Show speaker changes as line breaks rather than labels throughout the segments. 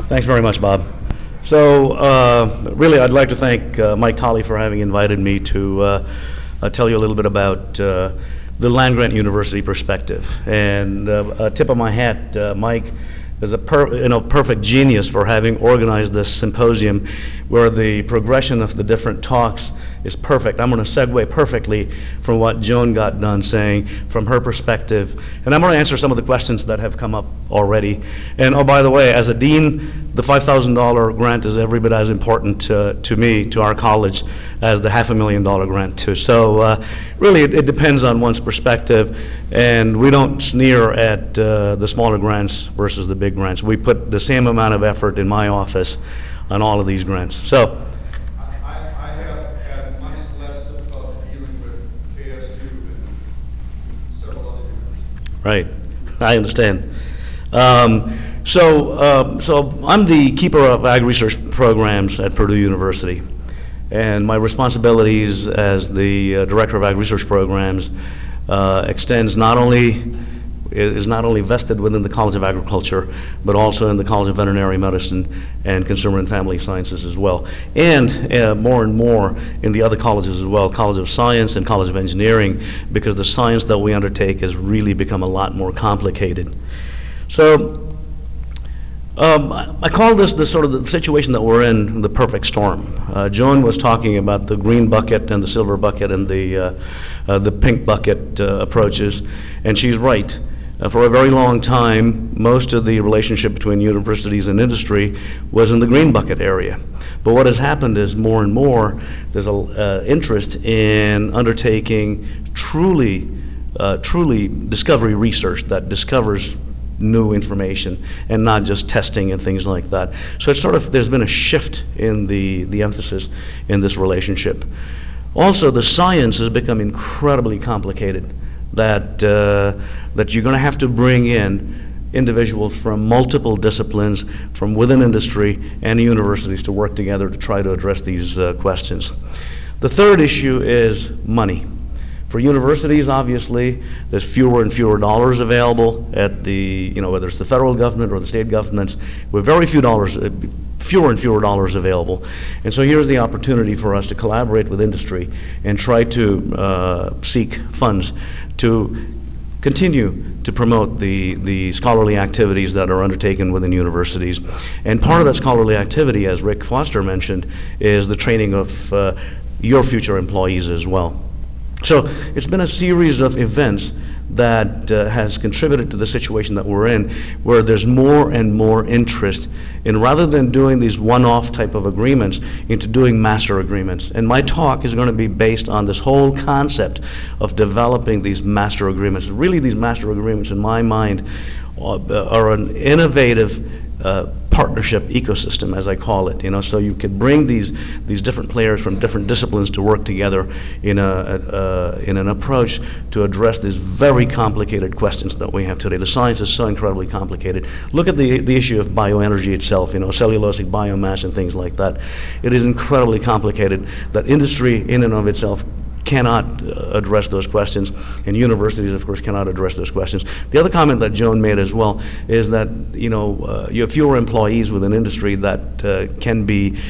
Thanks very much, Bob. So, really, I'd like to thank Mike Tolley for having invited me to tell you a little bit about the land-grant university perspective. And a tip of my hat, Mike is a perfect genius for having organized this symposium where the progression of the different talks is perfect. I'm going to segue perfectly from what Joan got done saying from her perspective. And I'm going to answer some of the questions that have come up already. And oh, by the way, as a dean, the $5,000 grant is every bit as important to me, to our college, as the $500,000 grant too. So really, it depends on one's perspective. And we don't sneer at the smaller grants versus the big grants. We put the same amount of effort in my office on all of these grants. So.
I have had much less difficulty dealing with KSU than several other universities.
Right, I understand. So I'm the keeper of ag research programs at Purdue University, and my responsibilities as the director of ag research programs extends is not only vested within the College of Agriculture, but also in the College of Veterinary Medicine and Consumer and Family Sciences as well. And more and more in the other colleges as well, College of Science and College of Engineering, because the science that we undertake has really become a lot more complicated. So I call this the sort of the situation that we're in, the perfect storm. Joan was talking about the green bucket and the silver bucket and the pink bucket approaches, and she's right. For a very long time, most of the relationship between universities and industry was in the green bucket area. But what has happened is more and more, there's an interest in undertaking truly discovery research that discovers new information and not just testing and things like that. So it's there's been a shift in the emphasis in this relationship. Also, the science has become incredibly complicated, that you're going to have to bring in individuals from multiple disciplines, from within industry and universities to work together to try to address these questions. The third issue is money. For universities, obviously, there's fewer and fewer dollars available at the, whether it's the federal government or the state governments, with fewer and fewer dollars available. And so here's the opportunity for us to collaborate with industry and try to seek funds to continue to promote the scholarly activities that are undertaken within universities. And part of that scholarly activity, as Rick Foster mentioned, is the training of your future employees as well. So it's been a series of events that has contributed to the situation that we're in, where there's more and more interest in, rather than doing these one-off type of agreements, into doing master agreements. And my talk is going to be based on this whole concept of developing these master agreements. Really, these master agreements, in my mind, are an innovative partnership ecosystem, as I call it. So you can bring these different players from different disciplines to work together in an approach to address these very complicated questions that we have today. The science is so incredibly complicated. Look at the issue of bioenergy itself, cellulosic biomass and things like that. It is incredibly complicated that industry in and of itself cannot address those questions, and universities, of course, cannot address those questions. The other comment that Joan made as well is that you have fewer employees within industry that can be,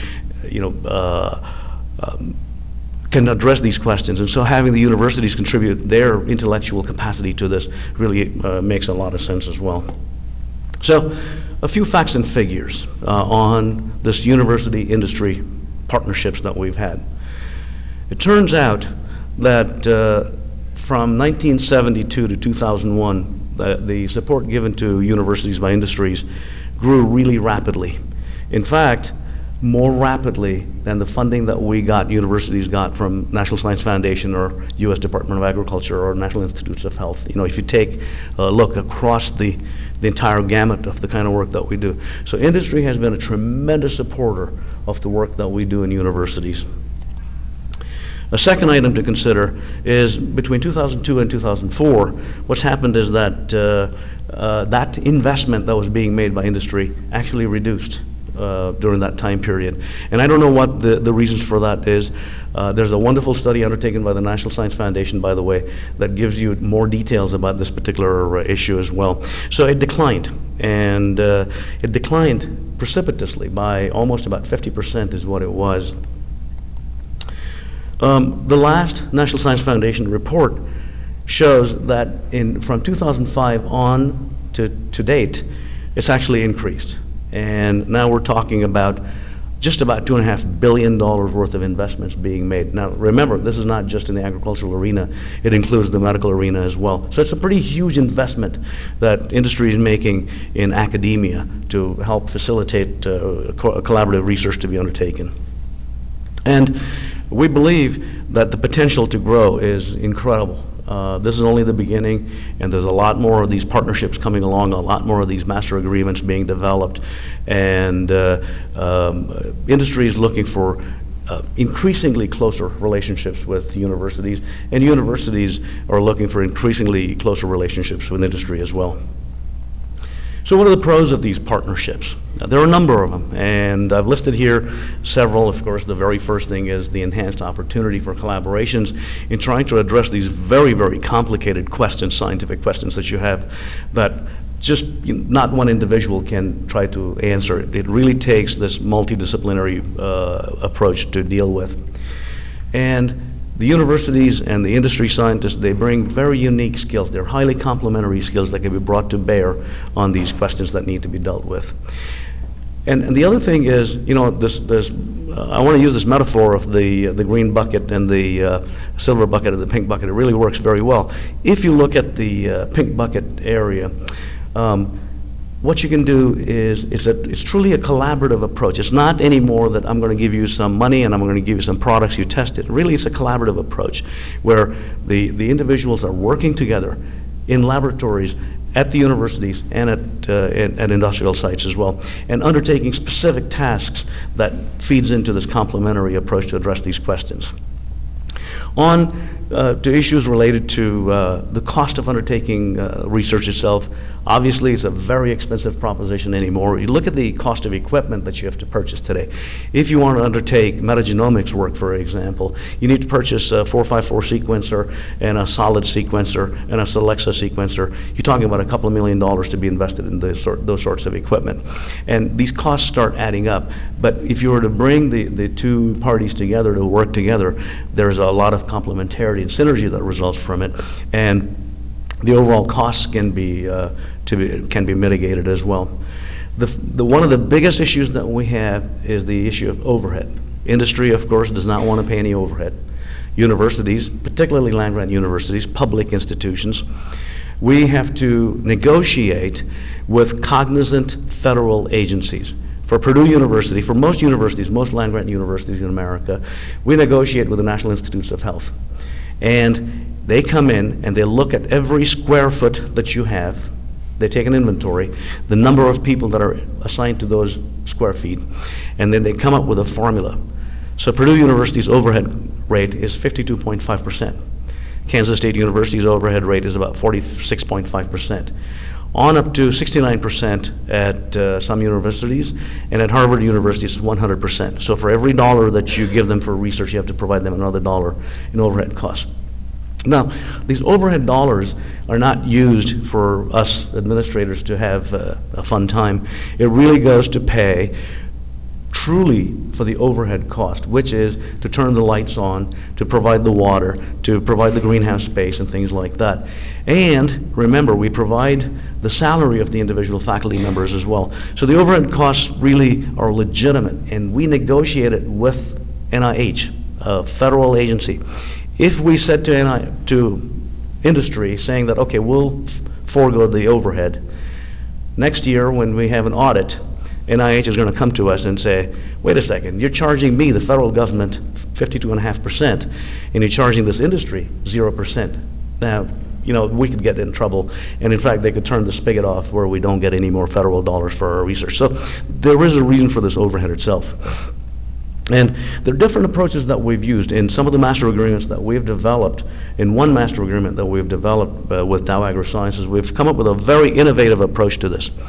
can address these questions, and so having the universities contribute their intellectual capacity to this really makes a lot of sense as well. So, a few facts and figures on this university-industry partnerships that we've had. It turns out that from 1972 to 2001, the support given to universities by industries grew really rapidly. In fact, more rapidly than the funding that universities got from National Science Foundation or U.S. Department of Agriculture or National Institutes of Health. If you take a look across the entire gamut of the kind of work that we do. So industry has been a tremendous supporter of the work that we do in universities. A second item to consider is between 2002 and 2004, what's happened is that that investment that was being made by industry actually reduced during that time period. And I don't know what the reasons for that is. There's a wonderful study undertaken by the National Science Foundation, by the way, that gives you more details about this particular issue as well. So it declined, and it declined precipitously by almost about 50% is what it was. The last National Science Foundation report shows that from 2005 on to date, it's actually increased. And now we're talking about just about $2.5 billion worth of investments being made. Now, remember, this is not just in the agricultural arena. It includes the medical arena as well. So it's a pretty huge investment that industry is making in academia to help facilitate collaborative research to be undertaken. And we believe that the potential to grow is incredible. This is only the beginning, and there's a lot more of these partnerships coming along, a lot more of these master agreements being developed, and industry is looking for increasingly closer relationships with universities, and universities are looking for increasingly closer relationships with industry as well. So what are the pros of these partnerships? There are a number of them, and I've listed here several. Of course, the very first thing is the enhanced opportunity for collaborations in trying to address these very, very complicated questions, scientific questions that you have that just not one individual can try to answer. It really takes this multidisciplinary approach to deal with. And the universities and the industry scientists, they bring very unique skills. They're highly complementary skills that can be brought to bear on these questions that need to be dealt with. And the other thing is, I want to use this metaphor of the green bucket and the silver bucket and the pink bucket. It really works very well. If you look at the pink bucket area, what you can do is it's truly a collaborative approach. It's not anymore that I'm going to give you some money and I'm going to give you some products, you test it. Really, it's a collaborative approach where the individuals are working together in laboratories at the universities and at industrial sites as well, and undertaking specific tasks that feeds into this complementary approach to address these questions. On to issues related to the cost of undertaking research itself. Obviously, it's a very expensive proposition anymore. You look at the cost of equipment that you have to purchase today. If you want to undertake metagenomics work, for example, you need to purchase a 454 sequencer and a solid sequencer and a Solexa sequencer. You're talking about a couple of $1 million to be invested in those sorts of equipment. And these costs start adding up. But if you were to bring the two parties together to work together, there's a lot of complementarity and synergy that results from it, and the overall costs can be mitigated as well. One of the biggest issues that we have is the issue of overhead. Industry, of course, does not want to pay any overhead. Universities, particularly land-grant universities, public institutions, we have to negotiate with cognizant federal agencies. For Purdue University, for most universities, most land-grant universities in America, we negotiate with the National Institutes of Health. And they come in and they look at every square foot that you have. They take an inventory, the number of people that are assigned to those square feet, and then they come up with a formula. So Purdue University's overhead rate is 52.5%. Kansas State University's overhead rate is about 46.5%. On up to 69% at some universities, and at Harvard University it's 100%. So for every dollar that you give them for research, you have to provide them another dollar in overhead costs. Now, these overhead dollars are not used for us administrators to have a fun time. It really goes to pay truly for the overhead cost, which is to turn the lights on, to provide the water, to provide the greenhouse space and things like that. And remember, we provide the salary of the individual faculty members as well. So the overhead costs really are legitimate, and we negotiate it with NIH, a federal agency. If we said to industry saying that, okay, we'll forego the overhead, next year when we have an audit, NIH is going to come to us and say, wait a second, you're charging me, the federal government, 52.5%, and you're charging this industry 0%. Now, we could get in trouble, and in fact, they could turn the spigot off where we don't get any more federal dollars for our research. So there is a reason for this overhead itself. And there are different approaches that we've used in some of the master agreements that we've developed. In one master agreement that we've developed with Dow AgroSciences, we've come up with a very innovative approach to this.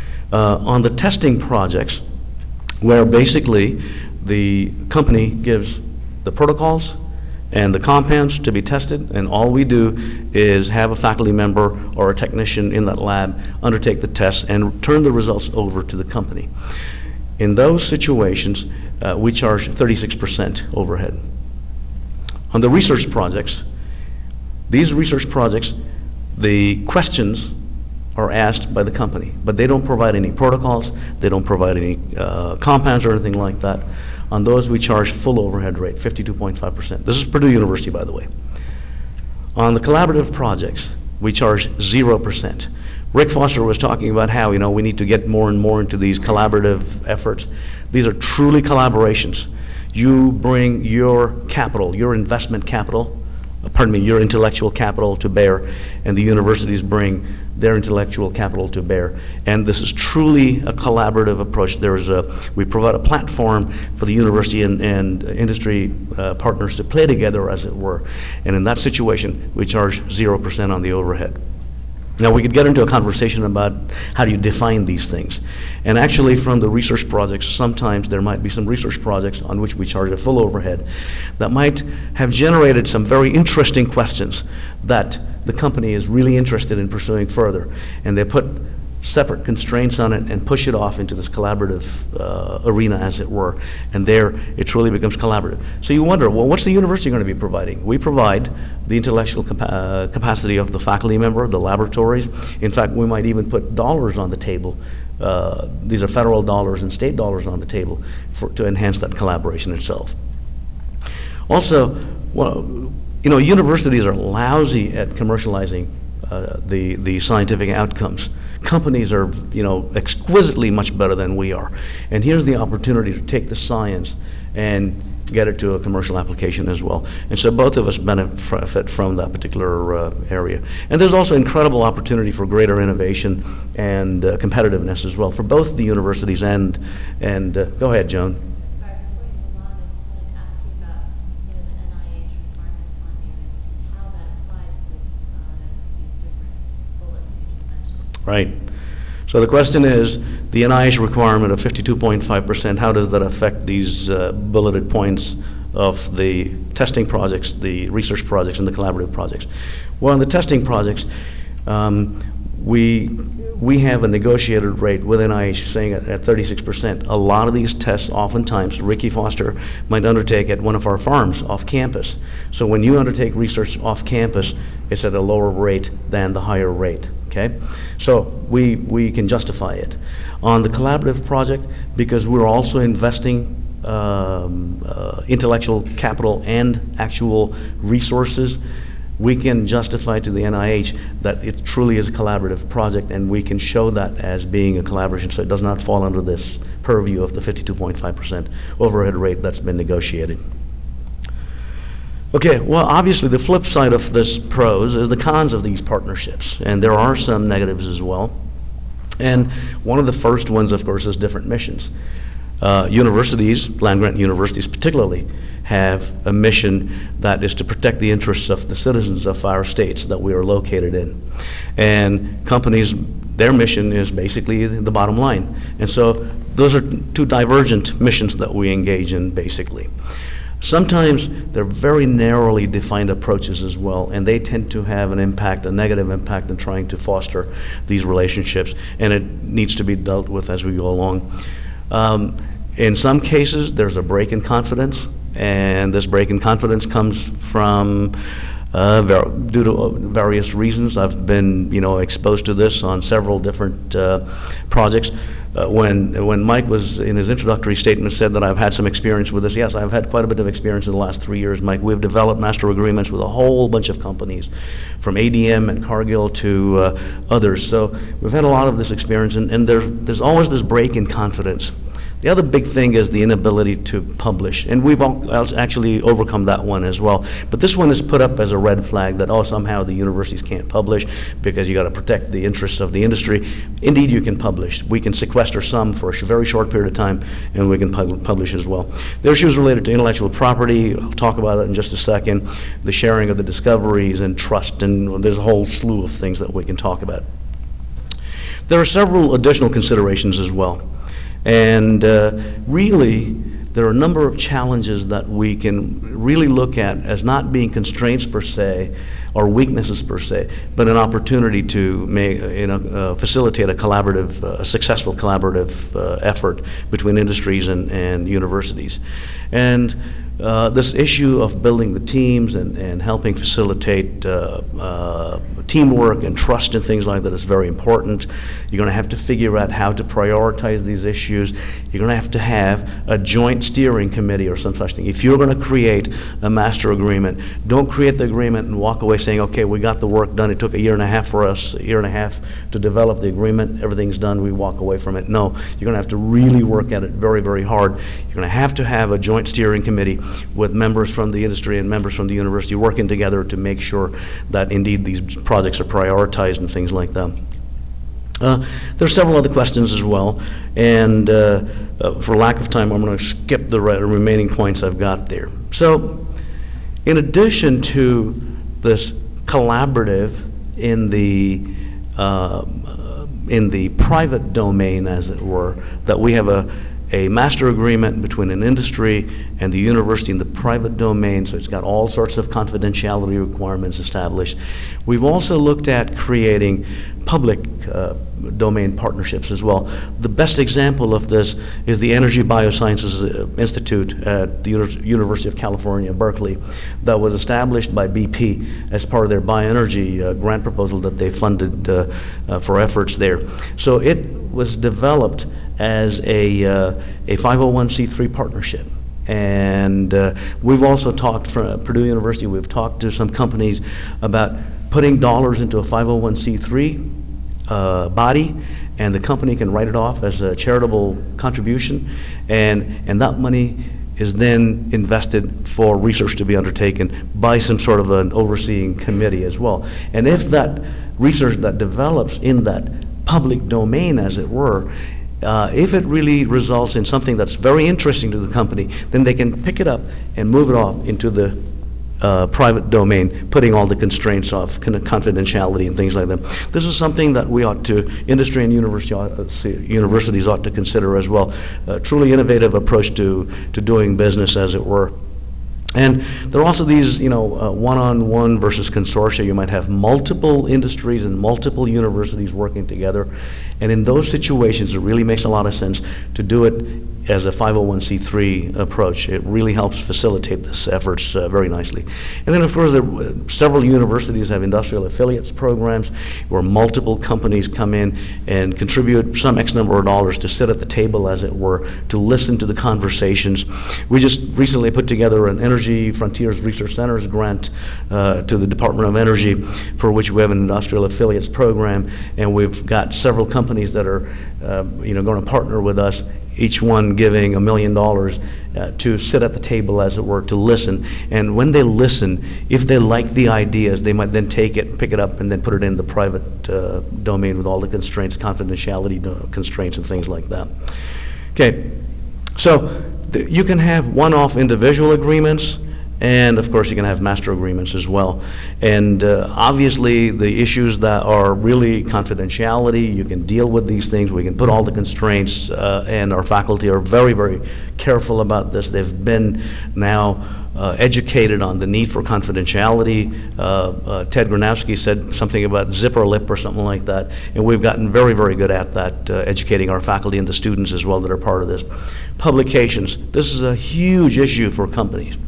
On the testing projects, where basically the company gives the protocols and the compounds to be tested, and all we do is have a faculty member or a technician in that lab undertake the tests and turn the results over to the company. In those situations, we charge 36% overhead. On the research projects, these research projects, the questions are asked by the company, but they don't provide any protocols, they don't provide any compounds or anything like that. On those, we charge full overhead rate, 52.5%. This is Purdue University, by the way. On the collaborative projects, we charge 0%. Rick Foster was talking about how, we need to get more and more into these collaborative efforts. These are truly collaborations. You bring your capital, your investment capital, your intellectual capital to bear, and the universities bring their intellectual capital to bear. And this is truly a collaborative approach. We provide a platform for the university and industry partners to play together, as it were. And in that situation, we charge 0% on the overhead. Now, we could get into a conversation about how do you define these things. And actually, from the research projects, sometimes there might be some research projects on which we charge a full overhead that might have generated some very interesting questions that the company is really interested in pursuing further. And they put separate constraints on it and push it off into this collaborative arena, as it were. And there, it truly becomes collaborative. So you wonder, well, what's the university going to be providing? We provide the intellectual capacity of the faculty member, the laboratories. In fact, we might even put dollars on the table. These are federal dollars and state dollars on the table to enhance that collaboration itself. Also, universities are lousy at commercializing the scientific outcomes. Companies are, exquisitely much better than we are. And here's the opportunity to take the science and get it to a commercial application as well. And so both of us benefit from that particular area. And there's also incredible opportunity for greater innovation and competitiveness as well for both the universities and go ahead, Joan. Right. So the question is, the NIH requirement of 52.5%, how does that affect these bulleted points of the testing projects, the research projects, and the collaborative projects? Well, in the testing projects, we have a negotiated rate with NIH saying at 36%. A lot of these tests, oftentimes, Ricky Foster might undertake at one of our farms off campus. So when you undertake research off campus, it's at a lower rate than the higher rate. Okay, so we can justify it. On the collaborative project, because we're also investing intellectual capital and actual resources, we can justify to the NIH that it truly is a collaborative project, and we can show that as being a collaboration, so it does not fall under this purview of the 52.5% overhead rate that's been negotiated. Okay, well, obviously the flip side of this pros is the cons of these partnerships, and there are some negatives as well. And one of the first ones, of course, is different missions. Universities, land-grant universities particularly, have a mission that is to protect the interests of the citizens of our states that we are located in. And companies, their mission is basically the bottom line. And so those are two divergent missions that we engage in, basically. Sometimes they're very narrowly defined approaches as well, and they tend to have an impact, a negative impact, in trying to foster these relationships, and it needs to be dealt with as we go along. In some cases, there's a break in confidence, and this break in confidence comes from due to various reasons. I've been, exposed to this on several different projects. When Mike was in his introductory statement said that I've had some experience with this, yes, I've had quite a bit of experience in the last 3 years, Mike. We've developed master agreements with a whole bunch of companies, from ADM and Cargill to others. So we've had a lot of this experience, and there's always this break in confidence. The other big thing is the inability to publish, and we've actually overcome that one as well. But this one is put up as a red flag that, somehow the universities can't publish because you got to protect the interests of the industry. Indeed, you can publish. We can sequester some for a very short period of time, and we can publish as well. The issues related to intellectual property, I'll talk about it in just a second, the sharing of the discoveries and trust, and there's a whole slew of things that we can talk about. There are several additional considerations as well. And really, there are a number of challenges that we can really look at as not being constraints per se or weaknesses per se, but an opportunity to facilitate a collaborative, successful collaborative effort between industries and universities. And this issue of building the teams and helping facilitate teamwork and trust and things like that is very important. You're going to have to figure out how to prioritize these issues. You're going to have a joint steering committee or some such thing. If you're going to create a master agreement, don't create the agreement and walk away saying, okay, we got the work done. It took a year and a half for us, a year and a half to develop the agreement. Everything's done. We walk away from it. No, you're going to have to really work at it very, very hard. You're going to have a joint steering committee with members from the industry and members from the university working together to make sure that indeed these projects are prioritized and things like that. There's several other questions as well, and for lack of time, I'm going to skip the remaining points I've got there. So, in addition to this collaborative in the private domain, as it were, that we have a master agreement between an industry and the university in the private domain, so it's got all sorts of confidentiality requirements established. We've also looked at creating public domain partnerships as well. The best example of this is the Energy Biosciences Institute at the University of California, Berkeley, that was established by BP as part of their bioenergy grant proposal that they funded for efforts there. So it was developed as a 501c3 partnership. And we've also talked from Purdue University, we've talked to some companies about putting dollars into a 501c3 body, and the company can write it off as a charitable contribution, and that money is then invested for research to be undertaken by some sort of an overseeing committee as well. And if that research that develops in that public domain, as it were, if it really results in something that's very interesting to the company, then they can pick it up and move it off into the private domain, putting all the constraints of confidentiality and things like that. This is something that we ought to, industry and universities ought to consider as well. A truly innovative approach to doing business, as it were. And there are also these, one-on-one versus consortia. You might have multiple industries and multiple universities working together. And in those situations, it really makes a lot of sense to do it as a 501c3 approach. It really helps facilitate this efforts very nicely. And then, of course, several universities have industrial affiliates programs where multiple companies come in and contribute some X number of dollars to sit at the table, as it were, to listen to the conversations. We just recently put together an Energy Frontiers Research Centers grant to the Department of Energy, for which we have an industrial affiliates program, and we've got several companies that are going to partner with us, each one giving $1 million to sit at the table, as it were, to listen. And when they listen, if they like the ideas, they might then take it, pick it up, and then put it in the private domain with all the constraints, confidentiality constraints, and things like that. Okay, so you can have one-off individual agreements, and of course you can have master agreements as well. And obviously the issues that are really confidentiality, you can deal with these things. We can put all the constraints, and our faculty are very, very careful about this. They've been now educated on the need for confidentiality. Ted Gronowski said something about zipper lip or something like that, and we've gotten very, very good at that, educating our faculty and the students as well that are part of this. Publications. This is a huge issue for companies.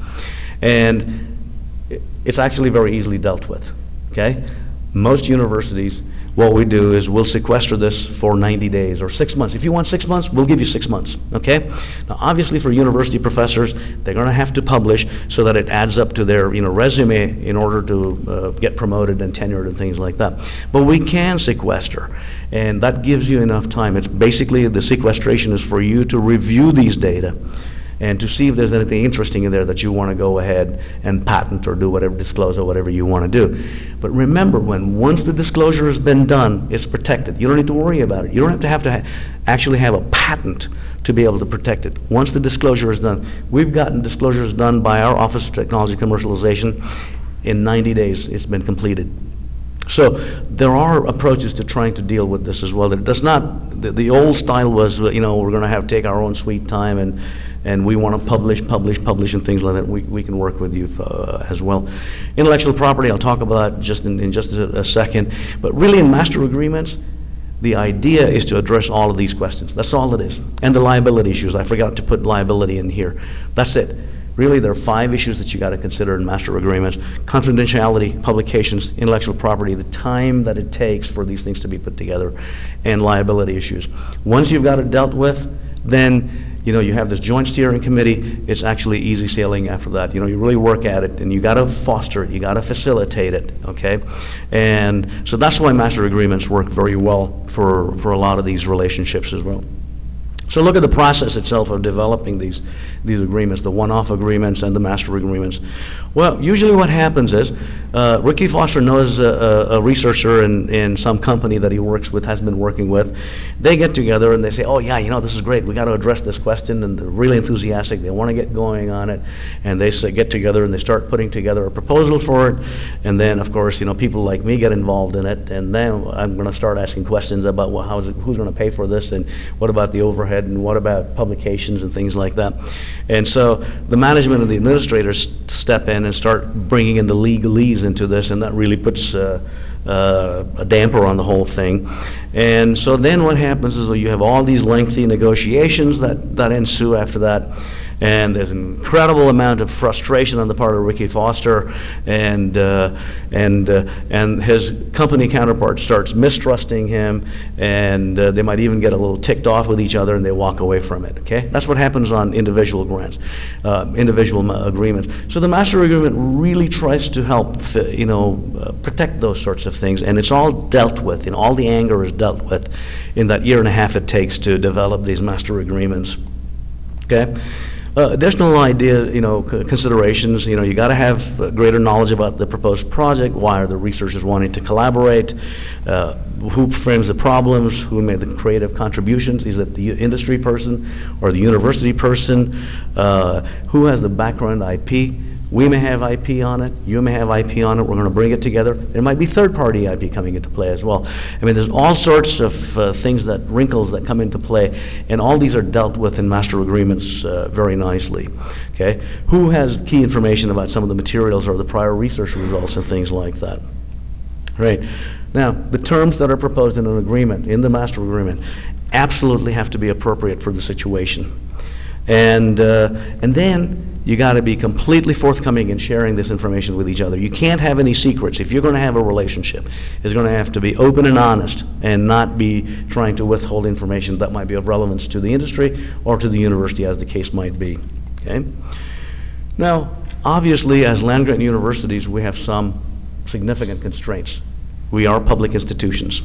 And it's actually very easily dealt with, okay? Most universities, what we do is we'll sequester this for 90 days or 6 months. If you want 6 months, we'll give you 6 months, okay? Now, obviously for university professors, they're going to have to publish so that it adds up to their resume in order to get promoted and tenured and things like that. But we can sequester, and that gives you enough time. It's basically, the sequestration is for you to review these data and to see if there's anything interesting in there that you want to go ahead and patent or do whatever, disclose or whatever you want to do. But remember, once the disclosure has been done, it's protected. You don't need to worry about it. You don't have to actually have a patent to be able to protect it. Once the disclosure is done, we've gotten disclosures done by our Office of Technology Commercialization in 90 days. It's been completed. So there are approaches to trying to deal with this as well. It does not, the old style was, we're going to have take our own sweet time and we want to publish and things like that. We can work with you as well. Intellectual property, I'll talk about just in just a second. But really in master agreements, the idea is to address all of these questions. That's all it is. And the liability issues. I forgot to put liability in here. That's it. Really, there are 5 issues that you got to consider in master agreements: confidentiality, publications, intellectual property, the time that it takes for these things to be put together, and liability issues. Once you've got it dealt with, then you have this joint steering committee. It's actually easy sailing after that. You really work at it, and you got to foster it. You got to facilitate it. Okay, and so that's why master agreements work very well for a lot of these relationships as well. So look at the process itself of developing these agreements, the one-off agreements and the master agreements. Well, usually what happens is Ricky Foster knows a researcher in some company that he works with, has been working with. They get together and they say, oh yeah, this is great. We got to address this question, and they're really enthusiastic. They want to get going on it, and they get together and they start putting together a proposal for it. And then, of course, people like me get involved in it, and then I'm going to start asking questions about who's going to pay for this, and what about the overhead, and what about publications and things like that. And so the management and the administrators step in and start bringing in the legalese into this, and that really puts a damper on the whole thing. And so then what happens is you have all these lengthy negotiations that ensue after that. And there's an incredible amount of frustration on the part of Ricky Foster, and his company counterpart starts mistrusting him, and they might even get a little ticked off with each other, and they walk away from it. Okay, that's what happens on individual grants, individual agreements. So the master agreement really tries to help, protect those sorts of things, and it's all dealt with. All the anger is dealt with in that year and a half it takes to develop these master agreements. Okay. Additional considerations, you got to have greater knowledge about the proposed project. Why are the researchers wanting to collaborate? Who frames the problems? Who made the creative contributions? Is it the industry person or the university person? Who has the background IP? We may have IP on it. You may have IP on it. We're going to bring it together. There might be third-party IP coming into play as well. There's all sorts of wrinkles that come into play, and all these are dealt with in master agreements very nicely. Okay, who has key information about some of the materials or the prior research results and things like that? Right. Now, the terms that are proposed in an agreement, in the master agreement, absolutely have to be appropriate for the situation. And then you got to be completely forthcoming in sharing this information with each other. You can't have any secrets. If you're going to have a relationship, it's going to have to be open and honest, and not be trying to withhold information that might be of relevance to the industry or to the university, as the case might be. Okay. Now, obviously, as land-grant universities, we have some significant constraints. We are public institutions.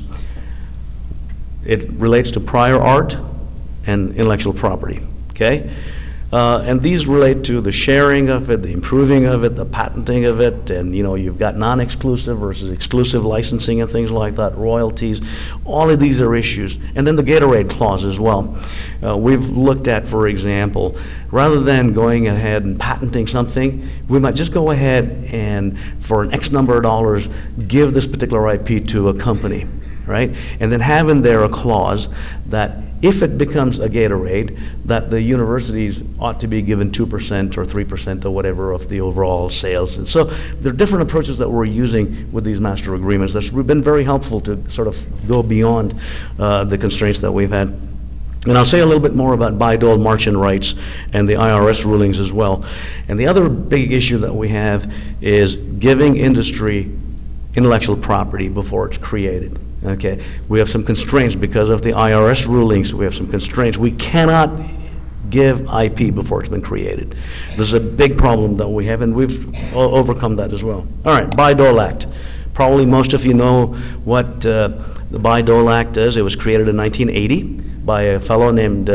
It relates to prior art and intellectual property. Okay? And these relate to the sharing of it, the improving of it, the patenting of it, and you've got non-exclusive versus exclusive licensing and things like that, royalties. All of these are issues. And then the Gatorade clause as well. We've looked at, for example, rather than going ahead and patenting something, we might just go ahead and, for an X number of dollars, give this particular IP to a company, right? And then have in there a clause that if it becomes a Gatorade, that the universities ought to be given 2% or 3% or whatever of the overall sales. And so there are different approaches that we're using with these master agreements that's been very helpful to sort of go beyond the constraints that we've had. And I'll say a little bit more about Bayh-Dole Marchand rights and the IRS rulings as well. And the other big issue that we have is giving industry intellectual property before it's created. Okay, we have some constraints because of the IRS rulings. We have some constraints. We cannot give IP before it's been created. This is a big problem that we have, and we've overcome that as well. All right, Bayh-Dole Act. Probably most of you know what the Bayh-Dole Act is. It was created in 1980 by a fellow named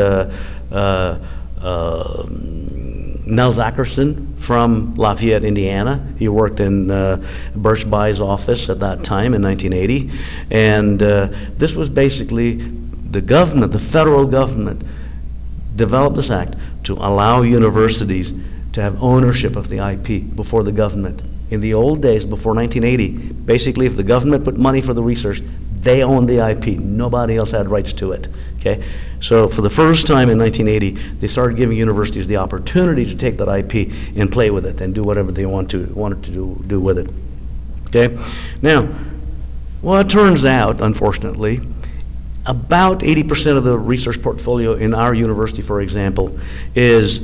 Nels Ackerson from Lafayette, Indiana. He worked in Birch Bayh's office at that time in 1980. And this was basically the government, the federal government, developed this act to allow universities to have ownership of the IP before the government. In the old days, before 1980, Basically, if the government put money for the research, they own the IP. Nobody else had rights to it. Okay? So for the first time in 1980, they started giving universities the opportunity to take that IP and play with it and do whatever they wanted to do with it. Okay? Now, well, it turns out, unfortunately, about 80% of the research portfolio in our university, for example, is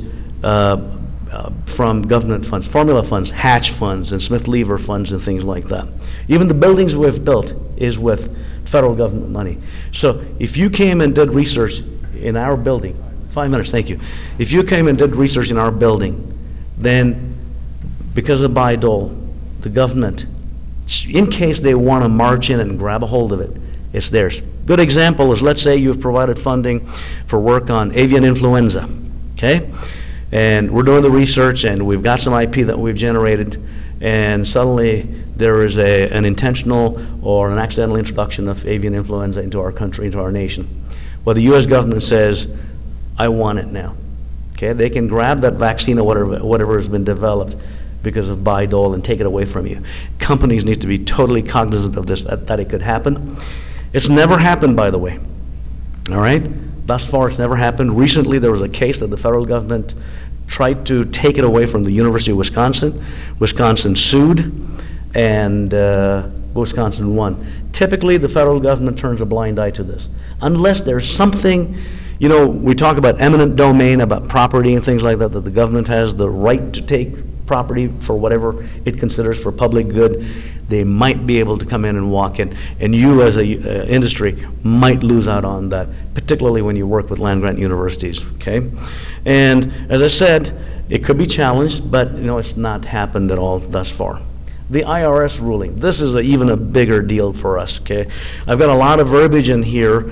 from government funds, formula funds, Hatch funds, and Smith-Lever funds, and things like that. Even the buildings we've built is with federal government money. So if you came and did research in our building, 5 minutes, thank you. If you came and did research in our building, then because of Bayh-Dole, the government, in case they want to march in and grab a hold of it, it's theirs. Good example is, let's say you've provided funding for work on avian influenza, okay? And we're doing the research and we've got some IP that we've generated, and suddenly there is an intentional or an accidental introduction of avian influenza into our country, into our nation. Well, the U.S. government says, I want it now. Okay, they can grab that vaccine or whatever has been developed because of Bayh-Dole and take it away from you. Companies need to be totally cognizant of this, that it could happen. It's never happened, by the way. All right? Thus far, it's never happened. Recently, there was a case that the federal government tried to take it away from the University of Wisconsin. Wisconsin sued, and Wisconsin won. Typically, the federal government turns a blind eye to this. Unless there's something, you know, we talk about eminent domain, about property and things like that, that the government has the right to take property for whatever it considers for public good. They might be able to come in and walk in, and you as a industry might lose out on that, particularly when you work with land-grant universities, okay? And as I said, it could be challenged, but you know, it's not happened at all thus far. The IRS ruling, this is even a bigger deal for us, okay? I've got a lot of verbiage in here,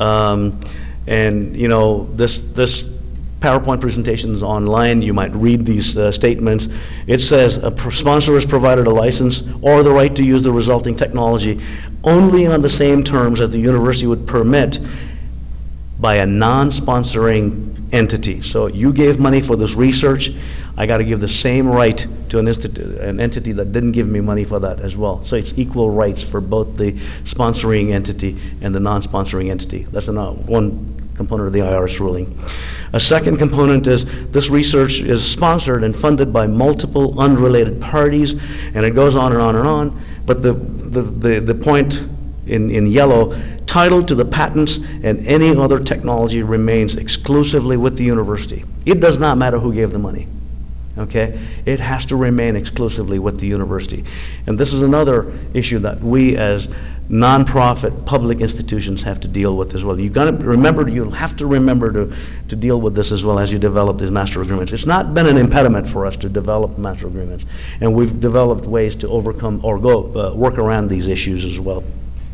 and you know, this PowerPoint presentations online, you might read these statements. It says a sponsor has provided a license or the right to use the resulting technology only on the same terms that the university would permit by a non-sponsoring entity. So you gave money for this research, I got to give the same right to an entity that didn't give me money for that as well. So it's equal rights for both the sponsoring entity and the non-sponsoring entity. That's one component of the IRS ruling. A second component is this research is sponsored and funded by multiple unrelated parties, and it goes on and on and on. But the point in yellow, title to the patents and any other technology remains exclusively with the university. It does not matter who gave the money. Okay, it has to remain exclusively with the university. And this is another issue that we as nonprofit public institutions have to deal with as well. You've got to remember, you'll have to remember to deal with this as well as you develop these master agreements. It's not been an impediment for us to develop master agreements, and we've developed ways to overcome or work around these issues as well.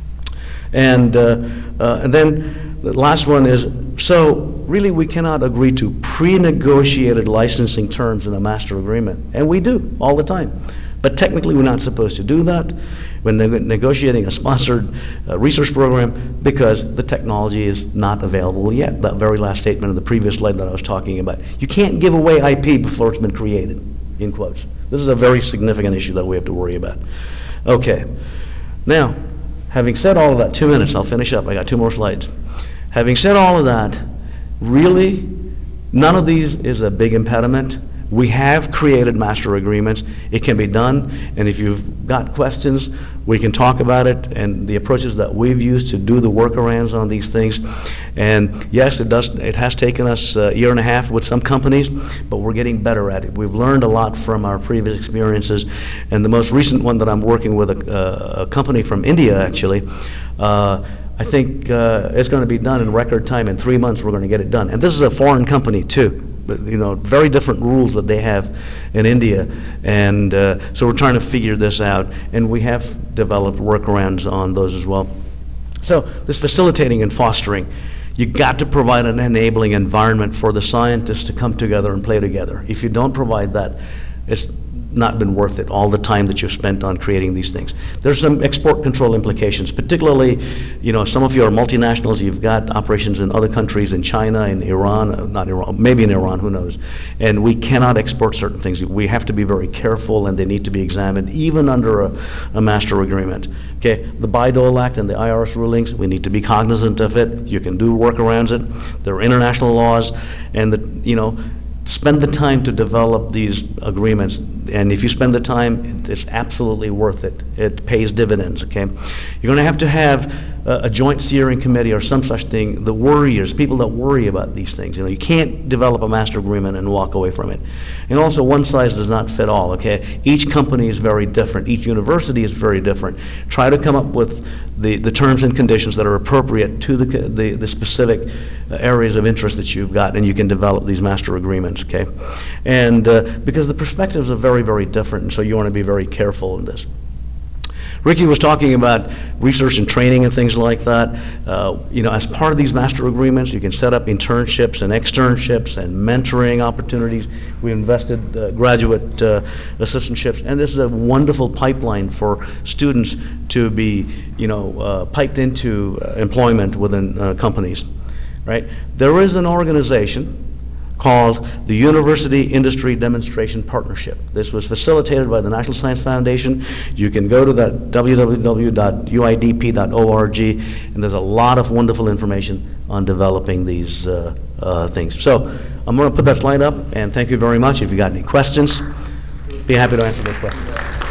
And then the last one is, so really we cannot agree to pre-negotiated licensing terms in a master agreement. And we do all the time. But technically we're not supposed to do that when negotiating a sponsored research program, because the technology is not available yet. That very last statement of the previous slide that I was talking about. You can't give away IP before it's been created, in quotes. This is a very significant issue that we have to worry about. Okay. Now, having said all of that, 2 minutes, I'll finish up. I got 2 more slides. Having said all of that, really, none of these is a big impediment. We have created master agreements. It can be done, and if you've got questions, we can talk about it and the approaches that we've used to do the workarounds on these things. And yes, it has taken us a year and a half with some companies, but we're getting better at it. We've learned a lot from our previous experiences, and the most recent one that I'm working with, a company from India actually, I think it's going to be done in record time. In 3 months, we're going to get it done. And this is a foreign company too. But, you know, very different rules that they have in India. And so we're trying to figure this out. And we have developed workarounds on those as well. So this facilitating and fostering, you got to provide an enabling environment for the scientists to come together and play together. If you don't provide that, not been worth it, all the time that you've spent on creating these things. There's some export control implications, particularly, some of you are multinationals, you've got operations in other countries, in China, in Iran, not Iran, maybe in Iran, who knows. And we cannot export certain things. We have to be very careful, and they need to be examined, even under a master agreement. Okay, the Bayh-Dole Act and the IRS rulings, we need to be cognizant of it. You can do workarounds it. There are international laws, and spend the time to develop these agreements, and if you spend the time, it's absolutely worth it. It pays dividends, okay? You're going to have a joint steering committee or some such thing, the worriers, people that worry about these things. You can't develop a master agreement and walk away from it. And also, one size does not fit all, okay? Each company is very different. Each university is very different. Try to come up with the terms and conditions that are appropriate to the specific areas of interest that you've got, and you can develop these master agreements, okay? And because the perspectives are very, very different, and so you want to be very careful in this. Ricky was talking about research and training and things like that. As part of these master agreements, you can set up internships and externships and mentoring opportunities. We invested graduate assistantships, and this is a wonderful pipeline for students to be, piped into employment within companies, right? There is an organization called the University Industry Demonstration Partnership. This was facilitated by the National Science Foundation. You can go to that www.uidp.org, and there's a lot of wonderful information on developing these things. So I'm going to put that slide up, and thank you very much. If you got any questions, be happy to answer those questions.